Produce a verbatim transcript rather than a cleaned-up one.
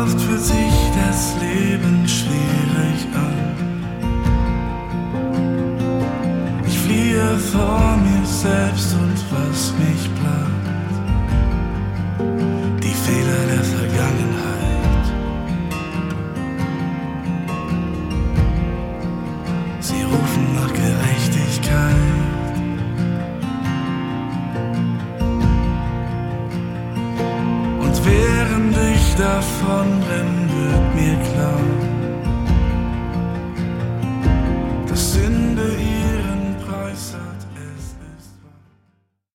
Oft fühlt sich das Leben schwierig an. Ich fliehe vor mir selbst und was mich plagt, die Fehler der Vergangenheit. Sie rufen nach Gerechtigkeit. Und während ich davon renn, wird mir klar,